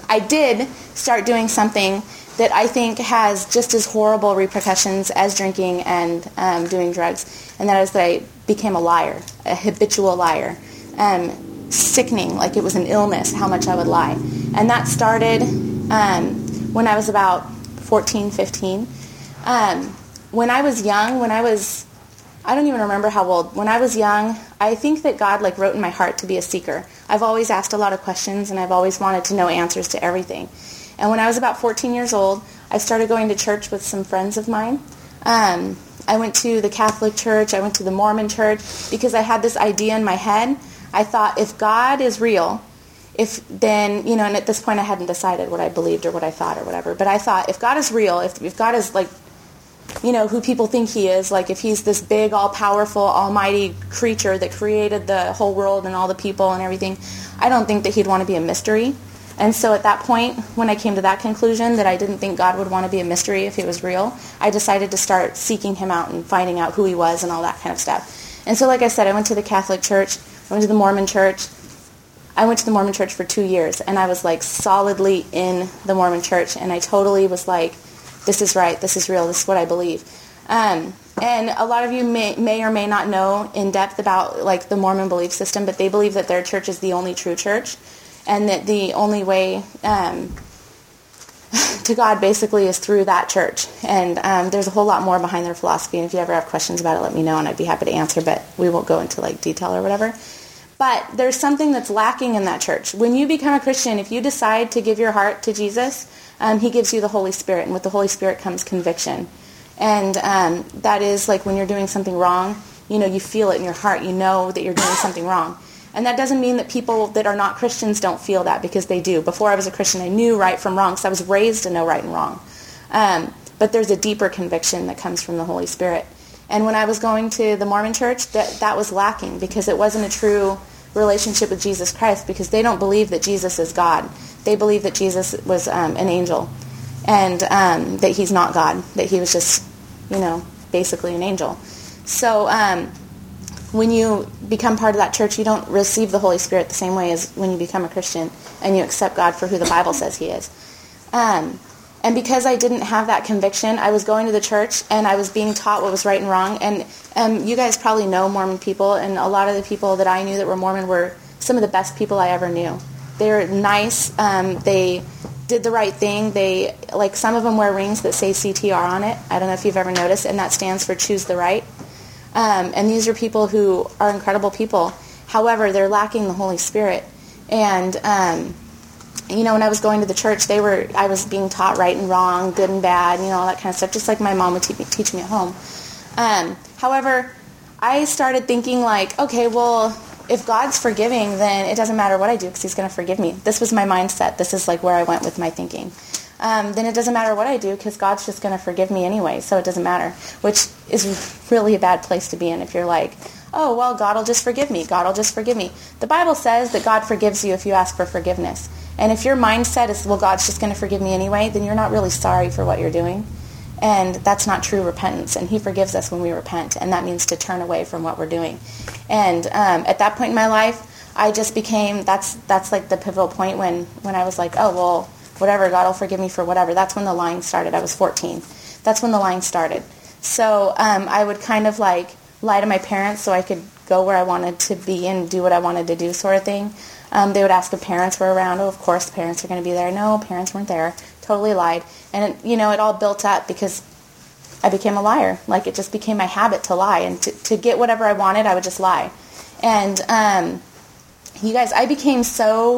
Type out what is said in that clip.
I did start doing something that I think has just as horrible repercussions as drinking and doing drugs, and that is that I became a liar, a habitual liar. Sickening, like it was an illness, how much I would lie. And that started when I was about 14, 15. When I was young, I don't even remember how old. When I was young, I think that God wrote in my heart to be a seeker. I've always asked a lot of questions, and I've always wanted to know answers to everything. And when I was about 14 years old, I started going to church with some friends of mine. I went to the Catholic Church. I went to the Mormon Church because I had this idea in my head. I thought, if God is real, and at this point I hadn't decided what I believed or what I thought or whatever, but I thought, if God is real, if God is who people think he is, if he's this big, all-powerful, almighty creature that created the whole world and all the people and everything, I don't think that he'd want to be a mystery. And so at that point, when I came to that conclusion, that I didn't think God would want to be a mystery if he was real, I decided to start seeking him out and finding out who he was and all that kind of stuff. And so, like I said, I went to the Catholic Church. I went to the Mormon Church. I went to the Mormon Church for 2 years, and I was solidly in the Mormon Church, and I totally was this is right, this is real, this is what I believe. And a lot of you may or may not know in depth about the Mormon belief system, but they believe that their church is the only true church, and that the only way to God basically is through that church. And there's a whole lot more behind their philosophy, and if you ever have questions about it, let me know, and I'd be happy to answer, but we won't go into detail or whatever. But there's something that's lacking in that church. When you become a Christian, if you decide to give your heart to Jesus, he gives you the Holy Spirit, and with the Holy Spirit comes conviction. And that is when you're doing something wrong, you feel it in your heart. You know that you're doing something wrong. And that doesn't mean that people that are not Christians don't feel that, because they do. Before I was a Christian, I knew right from wrong, because I was raised to know right and wrong. But there's a deeper conviction that comes from the Holy Spirit. And when I was going to the Mormon Church, that was lacking, because it wasn't a true relationship with Jesus Christ, because they don't believe that Jesus is God. They believe that Jesus was an angel, and that he's not God, that he was just, basically an angel. So when you become part of that church, you don't receive the Holy Spirit the same way as when you become a Christian and you accept God for who the Bible says he is. And because I didn't have that conviction, I was going to the church and I was being taught what was right and wrong. And you guys probably know Mormon people, and a lot of the people that I knew that were Mormon were some of the best people I ever knew. They were nice. They did the right thing. They, some of them wear rings that say CTR on it. I don't know if you've ever noticed, and that stands for Choose the Right. And these are people who are incredible people. However, they're lacking the Holy Spirit. And when I was going to the church, I was being taught right and wrong, good and bad, all that kind of stuff, just like my mom would teach me at home. However, I started thinking okay, well, if God's forgiving, then it doesn't matter what I do, because he's going to forgive me. This was my mindset. This is where I went with my thinking. Then it doesn't matter what I do, because God's just going to forgive me anyway, so it doesn't matter, which is really a bad place to be in if you're oh, well, God will just forgive me. God will just forgive me. The Bible says that God forgives you if you ask for forgiveness. And if your mindset is, well, God's just going to forgive me anyway, then you're not really sorry for what you're doing. And that's not true repentance. And he forgives us when we repent. And that means to turn away from what we're doing. And at that point in my life, I just became, that's the pivotal point when I was oh, well, whatever, God will forgive me for whatever. That's when the lying started. I was 14. That's when the lying started. So I would kind of lie to my parents so I could go where I wanted to be and do what I wanted to do, sort of thing. They would ask if parents were around. Oh, of course, parents are going to be there. No, parents weren't there. Totally lied. And, it all built up because I became a liar. It just became my habit to lie. And to get whatever I wanted, I would just lie. And, you guys, I became so